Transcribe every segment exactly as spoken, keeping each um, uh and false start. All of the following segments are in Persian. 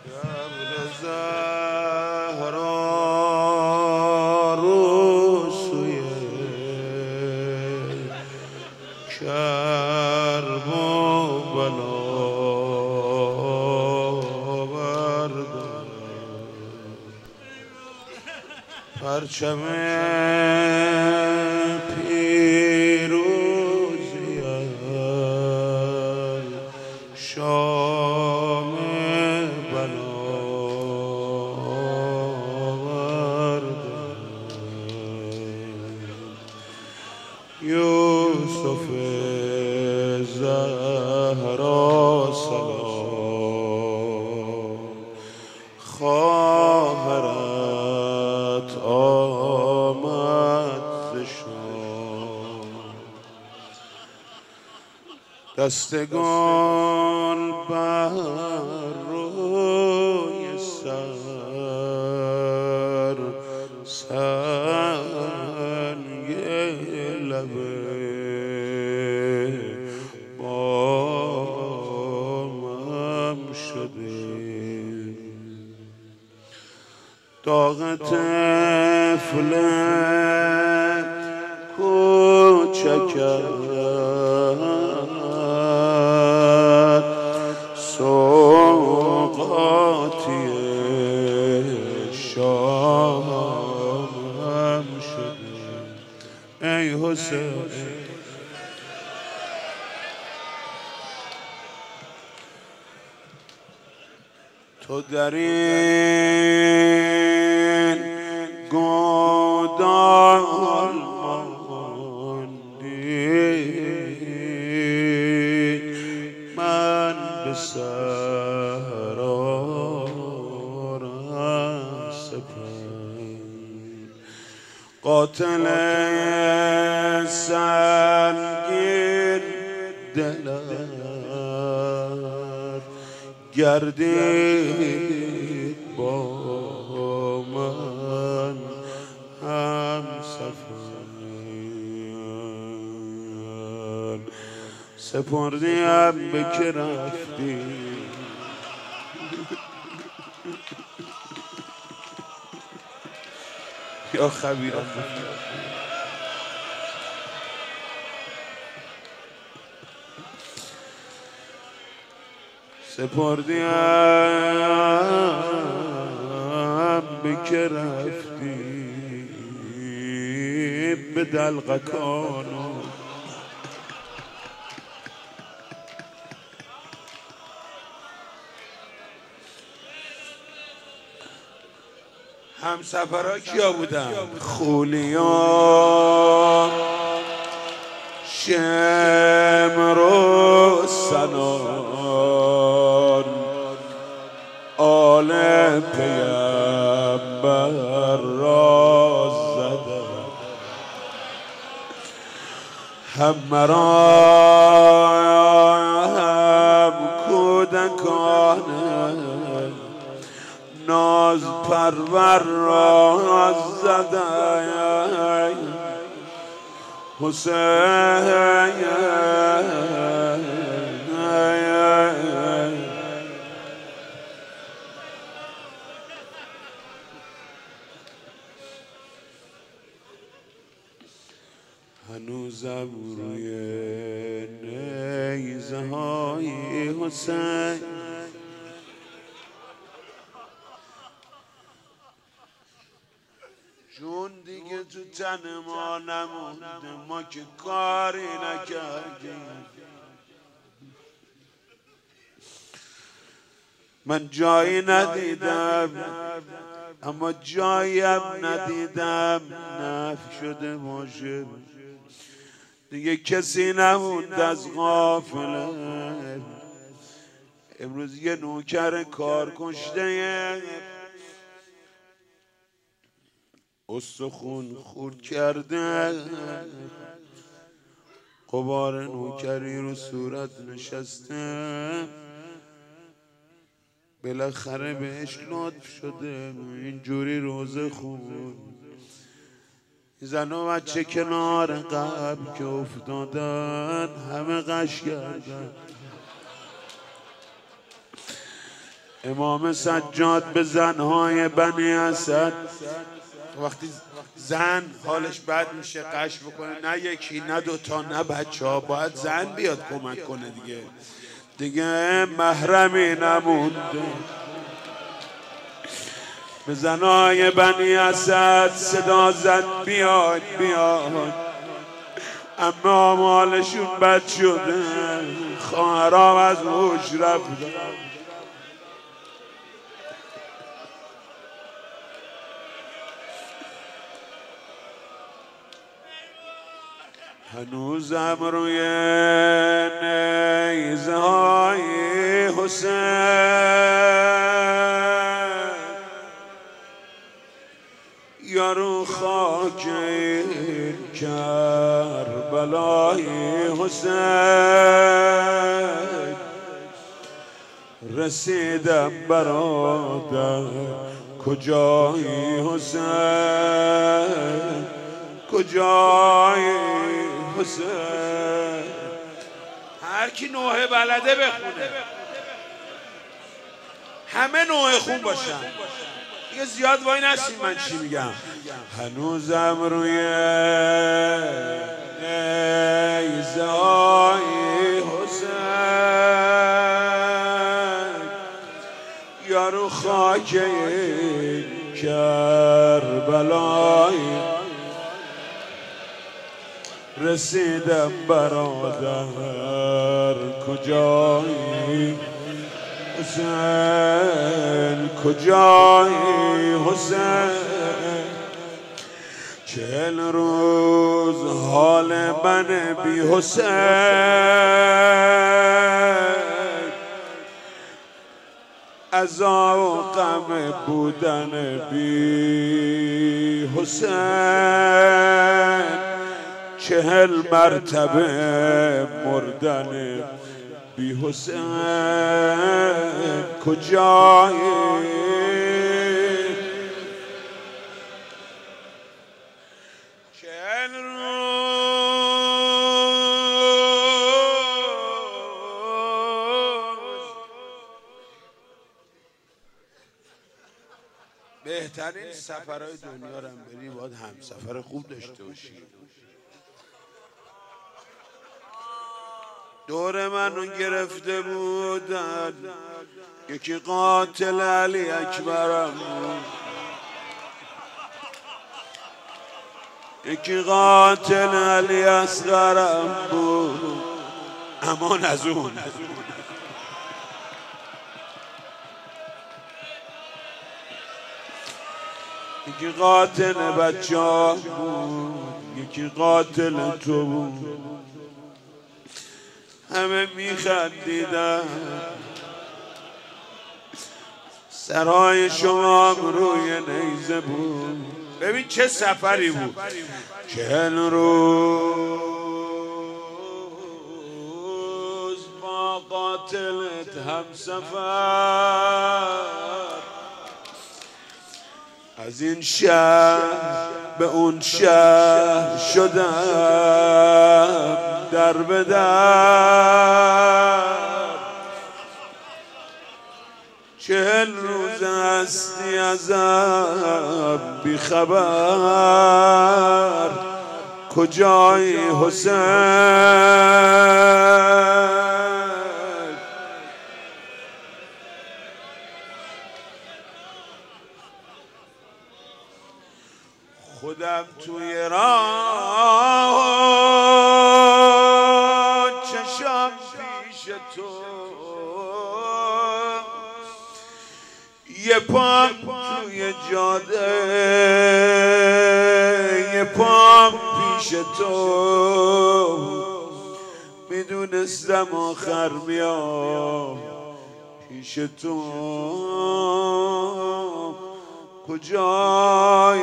قبل زهرا رو سوی کرب و بلا بردار پرچم پیروزی شام بلا بردار یوسف زهرا سلام خواهرت آمد ز شام دستگان بر روی سر سنگ لبه بامم شده داغ طفل کوچکت سوغاتی شامم شده ای حسین تو در این گودال ماندی من به سر آرم سپند قاتل سنگین دلم گردید با من هم سفر سپردیم به که رفتی یا خبیرم سپردیم به که رفتی به دلقکانو هم سفرها کیا بودن؟ خولیان شمر و سنان آل پیمبر را زدن هم مرا هم کودکان ناز پرور را زدن حسین هنوزم روی نیزه های حسین جون دیگه تو تن ما نمونده ما که کاری نکردیم من جایی ندیدم اما جاییم ندیدم نفی شده باشه دیگه کسی نموند از غافله امروز یه نوکر کار کشته استخون خورد کرده غبار نوکری رو صورت نشسته بالاخره بهش لطف شده اینجوری روزه خون زن و بچه کنار قبل که افتادن همه قش کردن امام سجاد به زنهای بنی اسد وقتی زن حالش بد میشه قش بکنه، نه یکی نه دوتا نه بچه ها، باید زن بیاد کمک کنه دیگه دیگه محرمی نمونده. به زنهای بنی اسد صدا زد بیاد بیاد، اما مالشون بد شده، خواهرام از هوش رفتن. هنوزم روی نیزه های حسین یا رو خاک کربلای حسین رسیدم برادر، کجایی حسین کجایی حسین. هر کی نوحه بلده بخونه، همه نوحه خون باشن دیگه، زیاد وای نسیم من چی میگم. هنوزم روی نیزه های حسین یا رو خاک کربلای رسیدم برادر، کجایی حسین کجایی حسین. چهل روز حال من بی حسین، عذاب و غم بودن بی حسین، چهل مرتبه مردن بی حسین کجایی. چهل روز بهترین سفرهای دنیا رو هم بری، باید همسفر خوب داشته باشی. دور منو گرفته بودن، یکی قاتل علی اکبرم بود، یکی قاتل علی اصغرم بود، امان از اون. یکی قاتل بچه ها بود، یکی قاتل تو بود. همه میخندیدن، سرای شما روی نیزه بود. ببین چه سفری بود. چهل روز با قاتلت هم سفر، از این شهر به اون شهر شدم در به در. چهل روز هستی ازم بی خبر، کجایی حسین. خودم توی راه چشم پیش تو، یه پام توی جاده، یه پام پیش تو. میدونستم آخر میام پیش تو، کجایی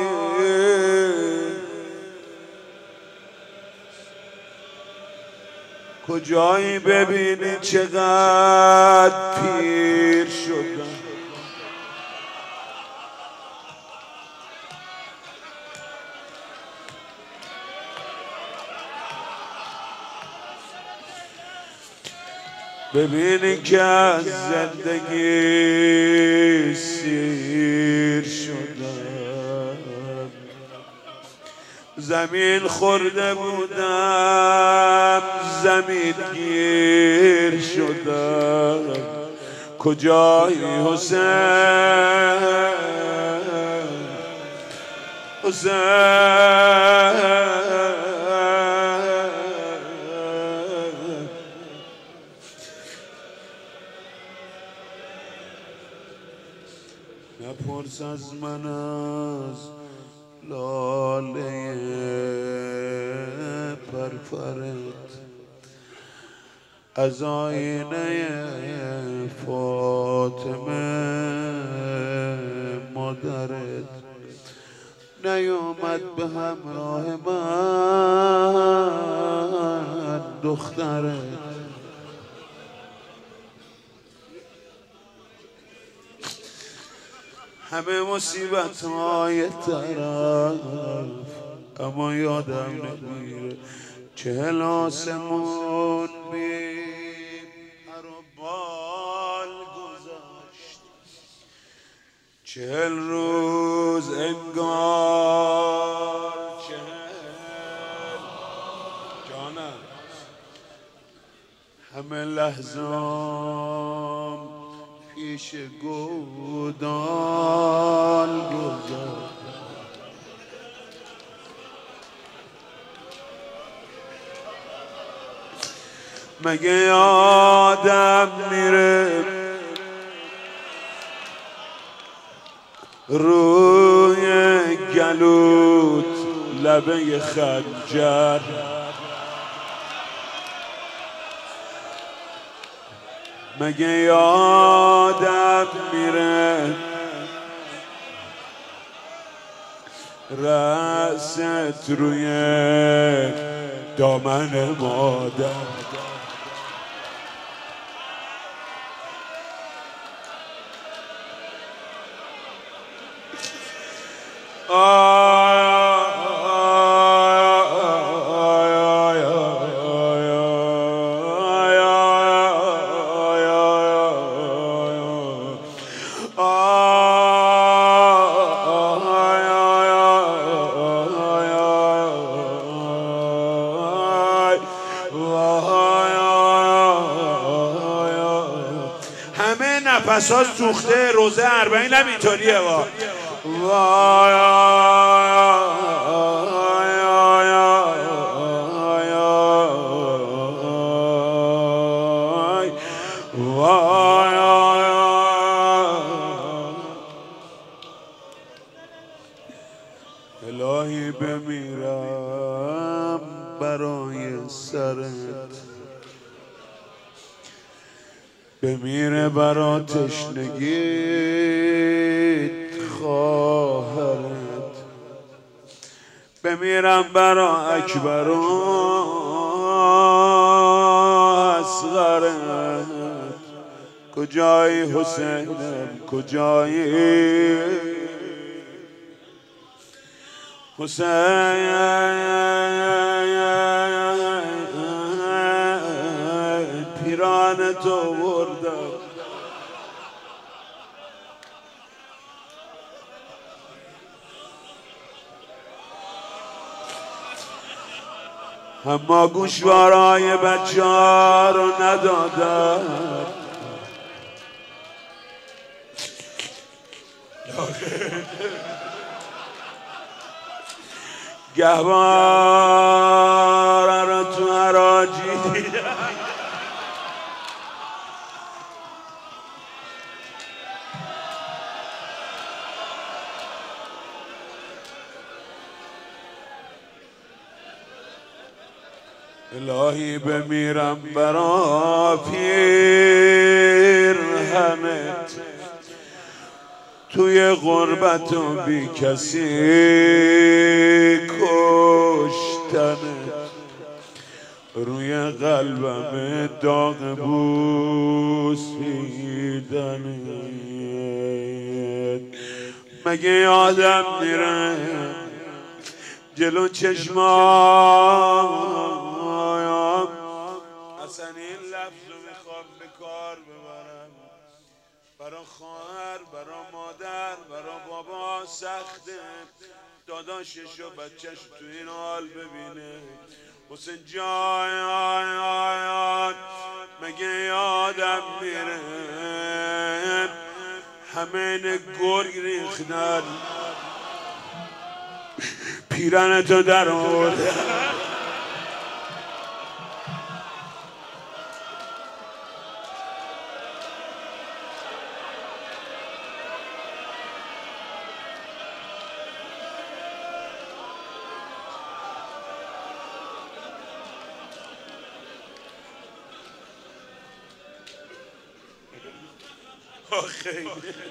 کجایی ببینی چقدر پیر شدم. ببینی که از زندگی سیر شدم، زمین خورده بودم زمین گیر شدم. کجایی حسین حسین؟ نپرس از من از لاله پرپرت، از آینه فاطمه مادرت، نیامد به همراه من دخترت. همه مصیبت های طرف اما یادم نمیره چهل آسمون بی پر و بال گذاشت، چهل روز انگار چهل جانم، همه لحظام پیش گودال گذاشت. مگه آدم میره روی گلوت لبه خنجر، مگه یادم میره رأست روی دامن مادر؟ همه نفس ها سوخته. روزه اربعین هم اینطوریه. وا الهی بمیرم برای سرت، بمیره برا تشنگیت خواهرت، بمیرم برا اکبر و اصغرت. کجایی حسینم کجایی حسین؟ پیران تو بردم، اما گوشوارای بچه ها رو ندادم. گهواره رو تو حراجی دیدم، الهی بمیرم برا پیرهنت، توی غربت و بی کسی کشتنت، روی قلبم داغ بوسیدنت. مگه یادم میره جلو چشمام؟ اصلا این لفظ رو میخوام برا خواهر، برا مادر، برا بابا سخته داداشش و بچهش تو این حال ببینه. حسین جان مگه یادم میره همه گرگ ریختن پیرنتو در آورده. آخه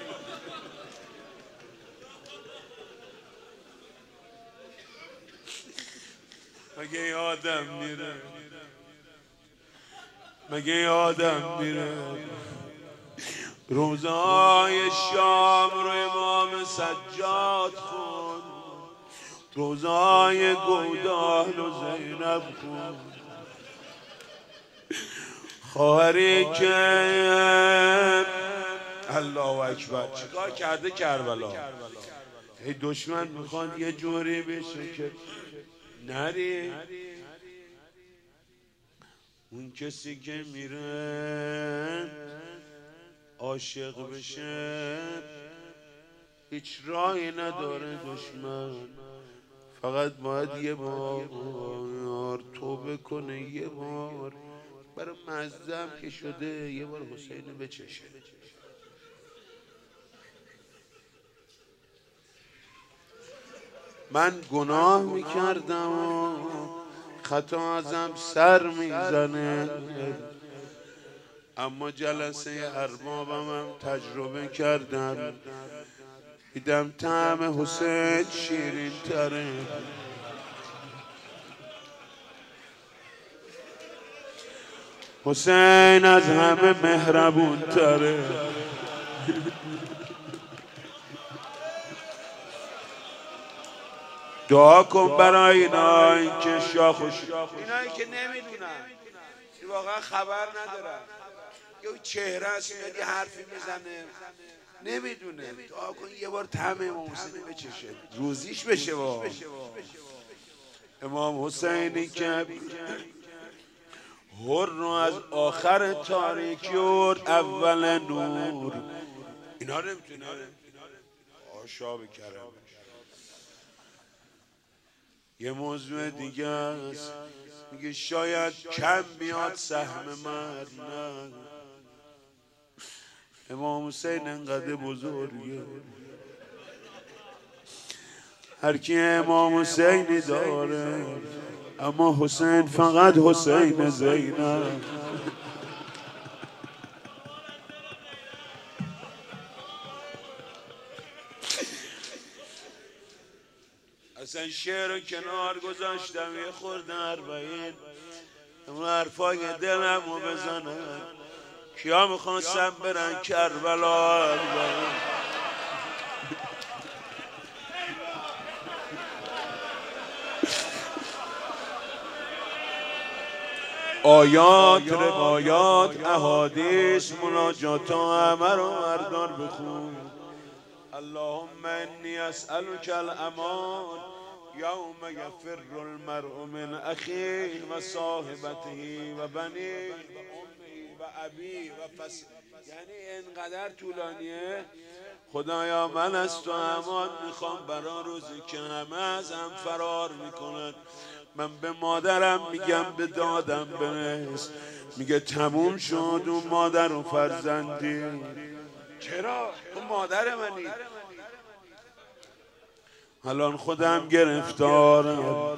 مگه یادم میره مگه یادم میره روزهای شام رو امام سجاد خون، روزهای گودال و زینب خون، خواهری که الله اکبر چیکار کرده کربلا. ای دشمن میخواد یه جوری بشه که نری. اون کسی که میره عاشق بشه هیچ راهی نداره دشمن، فقط باید یه بار توبه کنه، یه بار برای مزدم که شده یه بار حسین بچشه. من گناه میکردم و خطا ازم سر میزنه، اما جلسه اربابم هم تجربه کردم، دیدم طعم حسین شیرین تره. حسین از همه مهربون تره. دعا کن برای اینایی که شاخ و اینایی که نمیدونن، واقعا خبر ندارن، یه چهره است میاد یه حرفی میزنه نمیدونه. دعا کن یه بار طعم امام حسینی بچشه، روزیش بشه. با امام حسینی که هر رو از آخر تاریکی ورد اول نور، اینا نمیتونه آشا بکرم. یه موضوع دیگه است، میگه شاید کم بیاد سهم من، نه امام حسین انقدر بزرگه، هر کی امام حسینی داره، اما حسین فقط حسین زینب. اصلا شعر کنار گذاشتم یه خورده اربعین، اون حرفای دلم رو بزنم. کیا میخواستم برن کربلا اربعین؟ آیات، روایات، احادیث، مناجات همه رو مردان بخون. اللهم انی اسألک الامان یوم یفر المرء من اخیه و صاحبته و بنیه و امی و ابی و فس، یعنی انقدر طولانیه. خدایا من از تو امان میخوام برای روزی که همه ازم فرار میکنن. من به مادرم میگم به دادم برس، میگه تموم شد اون مادر و فرزندی. چرا؟ اون مادر منی. الان خودم گرفتارم،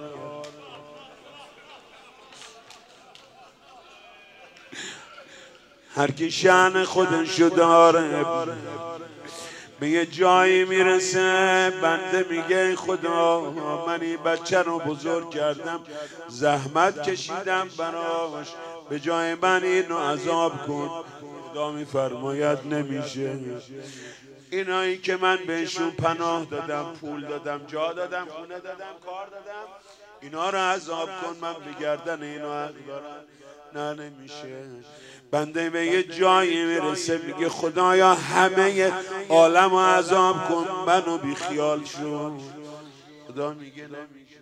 هر کی شأن خودشو داره به یه جایی میرسه. بنده میگه خدا من این بچه رو بزرگ کردم، زحمت کشیدم براش، به جای من اینو عذاب کن. خدا میفرماید نمیشه. اینایی که من بهشون پناه دادم، پول دادم، جا دادم، خونه دادم، کار دادم، اینا رو عذاب کن. من به گردن اینا حق دارم. نه نمیشه. بنده به یه جایی میرسه میگه خدایا همه عالم رو عذاب کن منو بی خیال شو. خدا میگه نمیشه.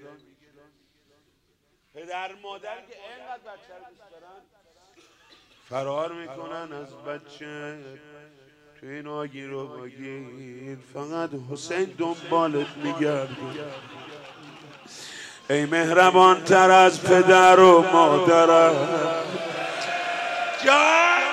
پدر مادر که اینقدر بچه رو دوست دارن فرار میکنن از بچه. تو این آگیر و باگیر فقط حسین دنبالت میگرده. ای مهربان تر از پدر و مادرم جان.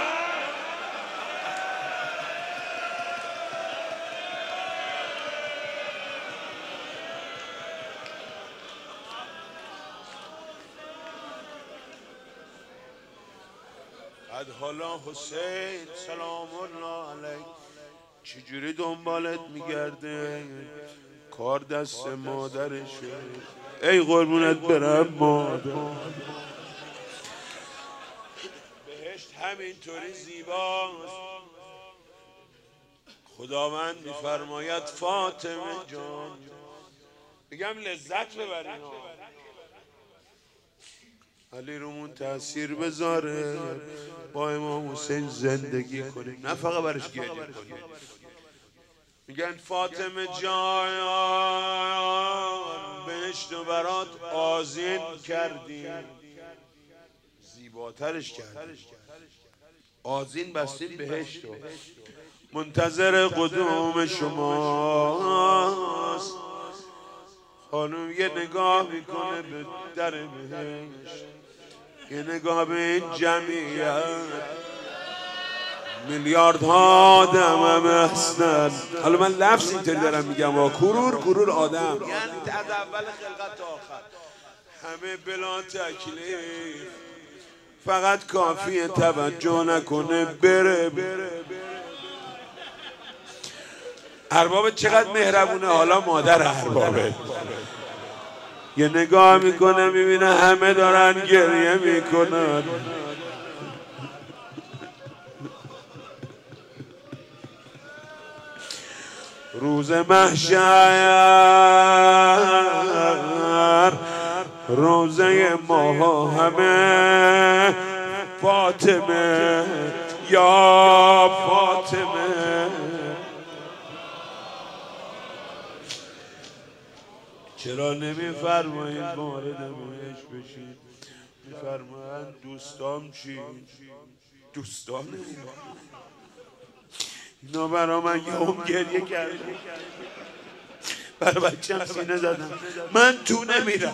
بعد حالا حسین سلام الله علیک چجوری دنبالت میگرده؟ کار دست مادرشه. ای قربونت برم مادر. بهشت همینطوری زیباست. خداوند میفرماید فاطمه جان بگم لذت ببرین علی رومون تأثیر بذاره با امام حسین زندگی کنیم نه فقط برش گریه کنیم. میگن فاطمه جان بهشت و برات آذین کردیم زیباترش کردیم. آذین بستیم بهشت و منتظر قدوم شماست. خانم یه نگاه میکنه به در بهشت یه نگاه به این جمعیت میلیاردها آدم هم هستن. حالا من لفظ اینطوری دارم میگم و کرور کرور آدم یعنی از اول خلقت تا آخر همه بلا تکلیف فقط کافیه توجه نکنه بره بره. ارباب چقدر مهربونه. حالا مادر اربابه یه نگاه میکنه میبینه همه دارن گریه میکنن. روز محشر روزه ما همه فاطمه یا فاطمه. چرا نمیفرمایید وارد بهشت بشید؟ میفرمایند دوستام چی؟ دوستان اینا برا من یه هم گریه کرده برای بچم سینه زدم من تو نمیرم.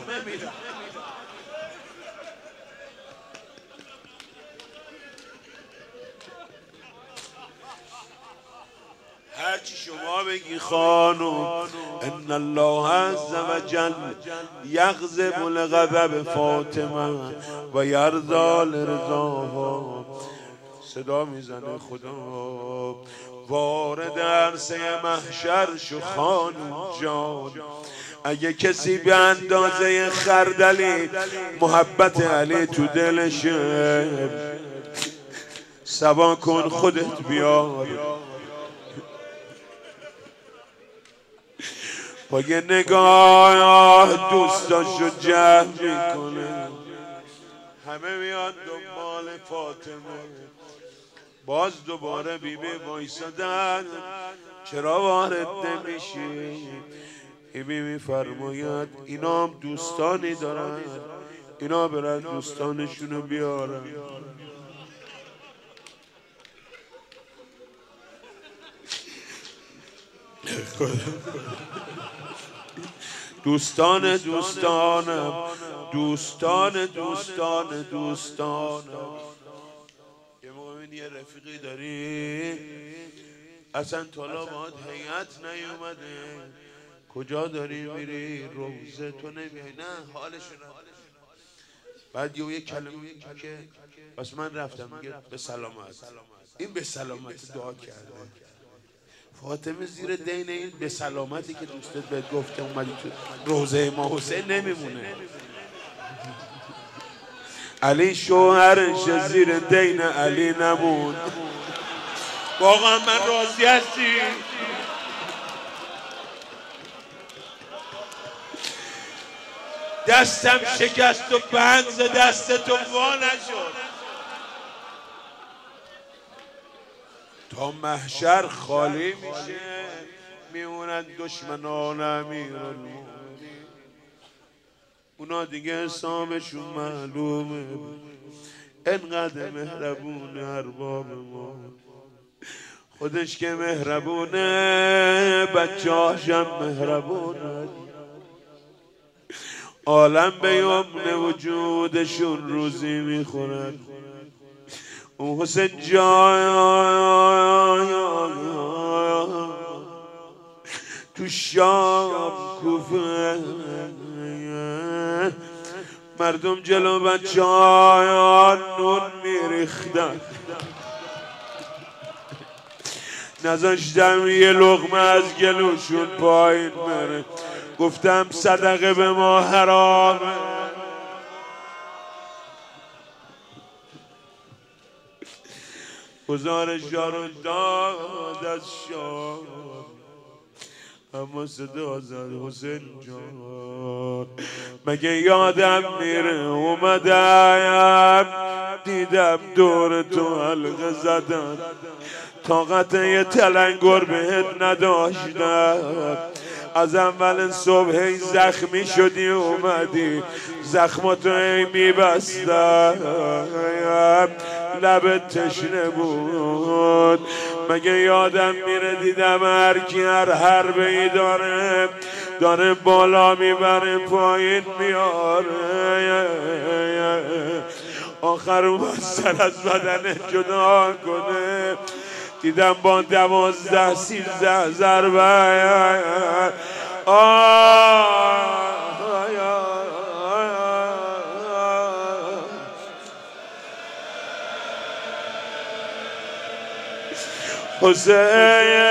هرچی شما بگی خانم ان الله عز وجل یغضب لغضب فاطمه و یرضا لرضاها. صدا میزنه خدا وارد عرصه محشر شو خانم جان. اگه کسی به اندازه خردلی محبت علی تو دلشه سبا کن خودت بیار با یه نگاه دوستاشو جمع میکنه. همه میاد دنبال فاطمه. باز دوباره بیبی وایسادن چرا وارد نمیشی؟ بیبی میفرماید اینا هم دوستانی دارن اینا برن دوستانشونو بیارن. دوستان دوستانم دوستان دوستان دوستانم. یه موقع یه رفیقی داری اصلا تالا باید هیئت نیومده کجا داری میری روزه تو نمیای نه حالشو نداری. بعد یه کلمه که بس من رفتم میگه به سلامت. این به سلامت دعا کرده. فاطمه زیر دین این به سلامتی که دوستت بهت گفته اومدی تو روزه ما حسین نمیمونه. علی شوهرش زیر دین علی نمون. واقعا من راضی هستی؟ دستم شکست و بند ز دست تو وا نشد. تا محشر خالی میشه میمونن دشمنان امیرالمومنین. اونا دیگه حسابشون معلومه، انقدر مهربون ارباب ما. خودش که مهربونه بچه‌هاشم مهربونه. عالم به یمن وجودشون روزی میخورن. اون حسین جان تو شام کوفه مردم جلو بچه ها نون میریختن، نذاشتم یه لقمه از گلوشون پایین بره. گفتم صدقه به ما حرامه. گزارش رو داد از شام، اما صدا زد حسین جان مگه یادم میره اومدم دیدم دور تو حلقه زدن، طاقت یه تلنگر بهت نداشتم. از اول صبح زخمی شدی اومدی زخماتو ای میبستم، لبت تشنه بود. مگه یادم میره دیدم هر کی هر حربه‌ای داره داره بالا میبره پایین میاره، آخر اومد سر از بدن جدا کنه. دیدم با دوازده سیزده ضربه حسین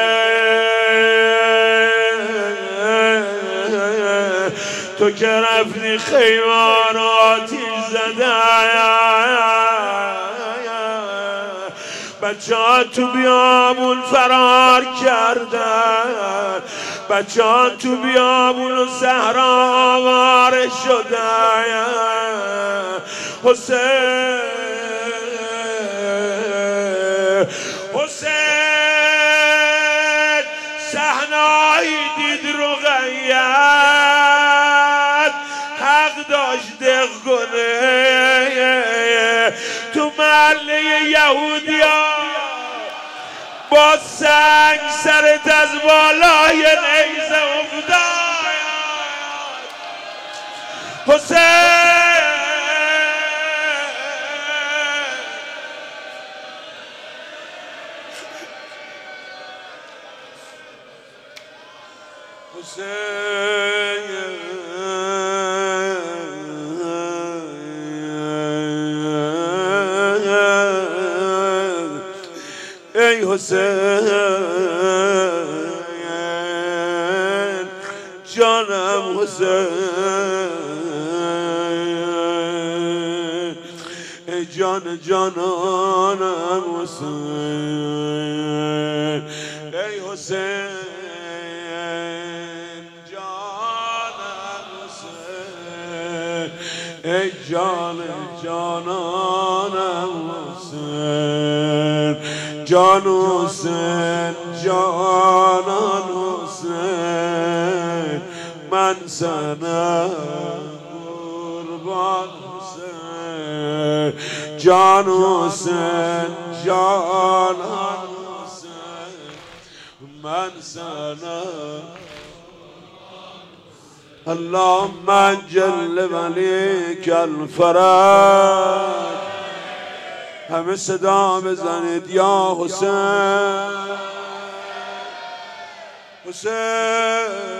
تو که رفتی خیماناتی زده، بچه ها تو بیابون فرار کردن، بچه ها تو بیابون و صحرا آواره شدن. حسین حسین صحنه‌ای دید رقیت حق داشت دق کنه تو محله یهودیا با سنگ سرت از بالای نیزه افتاد. حسین حسین ای حسین جانم حسین ای جان جانانم حسین ای حسین جانم حسین ای جان جانانم حسین جان حسین جانان حسین من سنم قربان حسین جان حسین جانان حسین من سنم. اللهم جل ولیک الفرج. همه صدا بزنید یا حسین حسین